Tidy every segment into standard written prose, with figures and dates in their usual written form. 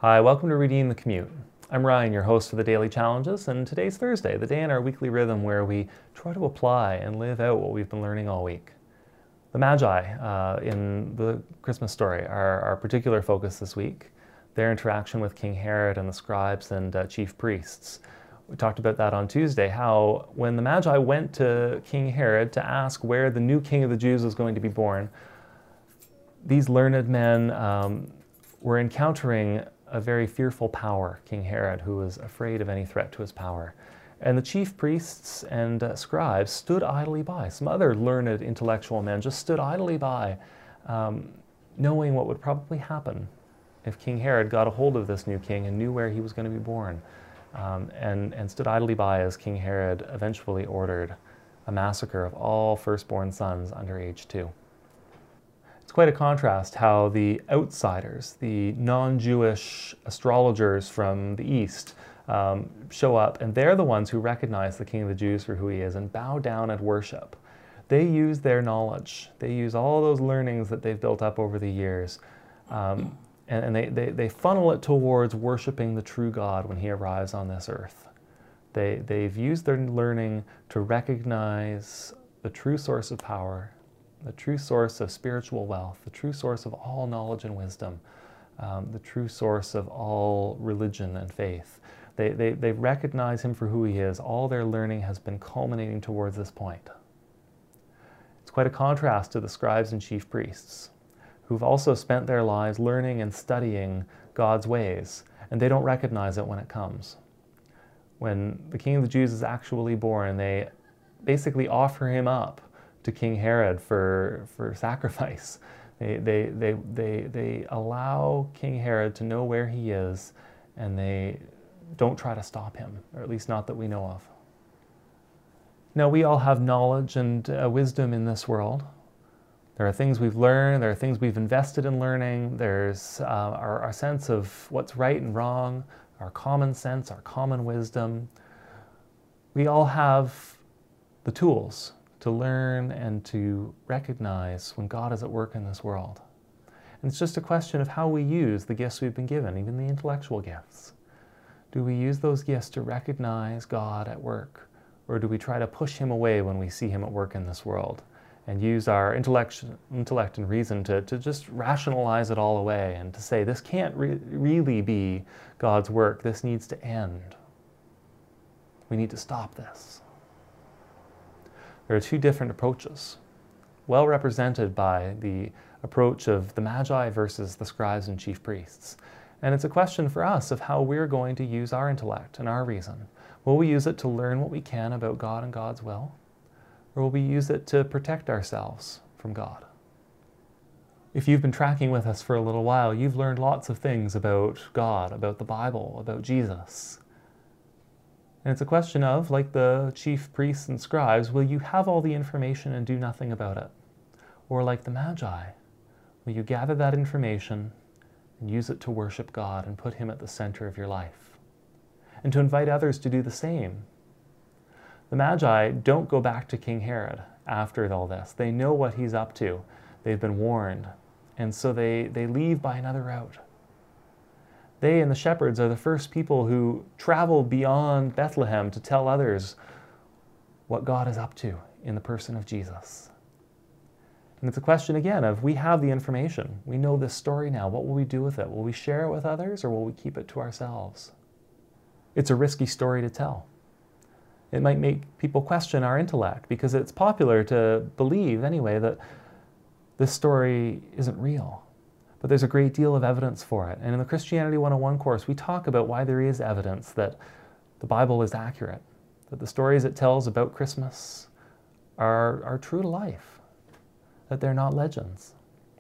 Hi, welcome to Redeem the Commute. I'm Ryan, your host for the Daily Challenges, and today's Thursday, the day in our weekly rhythm where we try to apply and live out what we've been learning all week. The Magi in the Christmas story are our particular focus this week, their interaction with King Herod and the scribes and chief priests. We talked about that on Tuesday, how when the Magi went to King Herod to ask where the new king of the Jews was going to be born, these learned men were encountering a very fearful power, King Herod, who was afraid of any threat to his power. And the chief priests and scribes stood idly by. Some other learned intellectual men just stood idly by, knowing what would probably happen if King Herod got a hold of this new king and knew where he was going to be born, and stood idly by as King Herod eventually ordered a massacre of all firstborn sons under age 2. It's quite a contrast how the outsiders, the non-Jewish astrologers from the East, show up, and they're the ones who recognize the King of the Jews for who he is and bow down and worship. They use their knowledge. They use all those learnings that they've built up over the years, and they funnel it towards worshiping the true God when he arrives on this earth. They've used their learning to recognize the true source of power, the true source of spiritual wealth, the true source of all knowledge and wisdom, the true source of all religion and faith. They recognize him for who he is. All their learning has been culminating towards this point. It's quite a contrast to the scribes and chief priests, who've also spent their lives learning and studying God's ways, and they don't recognize it when it comes. When the King of the Jews is actually born, they basically offer him up to King Herod for sacrifice. They allow King Herod to know where he is, and they don't try to stop him, or at least not that we know of. Now, we all have knowledge and wisdom in this world. There are things we've learned, there are things we've invested in learning, there's our sense of what's right and wrong, our common sense, our common wisdom. We all have the tools to learn and to recognize when God is at work in this world. And it's just a question of how we use the gifts we've been given, even the intellectual gifts. Do we use those gifts to recognize God at work? Or do we try to push him away when we see him at work in this world and use our intellect and reason to just rationalize it all away and to say, this can't really be God's work, this needs to end. We need to stop this. There are two different approaches, well represented by the approach of the Magi versus the scribes and chief priests. And it's a question for us of how we're going to use our intellect and our reason. Will we use it to learn what we can about God and God's will? Or will we use it to protect ourselves from God? If you've been tracking with us for a little while, you've learned lots of things about God, about the Bible, about Jesus. And it's a question of, like the chief priests and scribes, will you have all the information and do nothing about it? Or like the Magi, will you gather that information and use it to worship God and put him at the center of your life? And to invite others to do the same. The Magi don't go back to King Herod after all this. They know what he's up to. They've been warned. And so they leave by another route. They and the shepherds are the first people who travel beyond Bethlehem to tell others what God is up to in the person of Jesus. And it's a question again of, we have the information. We know this story now. What will we do with it? Will we share it with others, or will we keep it to ourselves? It's a risky story to tell. It might make people question our intellect, because it's popular to believe anyway that this story isn't real. But there's a great deal of evidence for it. And in the Christianity 101 course, we talk about why there is evidence that the Bible is accurate, that the stories it tells about Christmas are true to life, that they're not legends.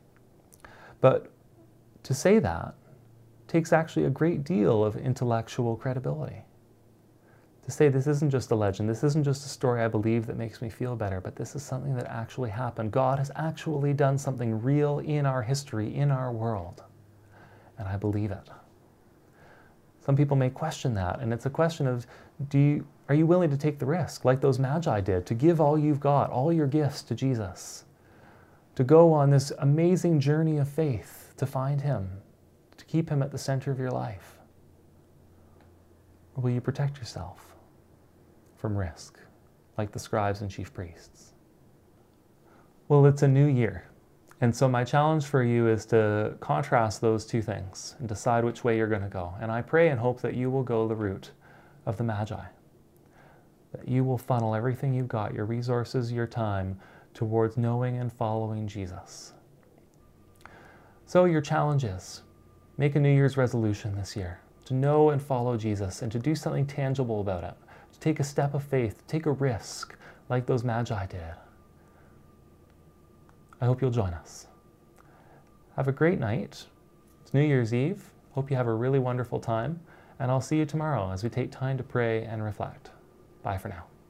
But to say that takes actually a great deal of intellectual credibility. To say this isn't just a legend, this isn't just a story I believe that makes me feel better, but this is something that actually happened. God has actually done something real in our history, in our world, and I believe it. Some people may question that, and it's a question of, are you willing to take the risk, like those Magi did, to give all you've got, all your gifts to Jesus, to go on this amazing journey of faith to find him, to keep him at the center of your life? Or will you protect yourself from risk, like the scribes and chief priests? Well, it's a new year. And so my challenge for you is to contrast those two things and decide which way you're going to go. And I pray and hope that you will go the route of the Magi, that you will funnel everything you've got, your resources, your time, towards knowing and following Jesus. So your challenge is, make a New Year's resolution this year to know and follow Jesus and to do something tangible about it, to take a step of faith, take a risk like those Magi did. I hope you'll join us. Have a great night. It's New Year's Eve. Hope you have a really wonderful time, and I'll see you tomorrow as we take time to pray and reflect. Bye for now.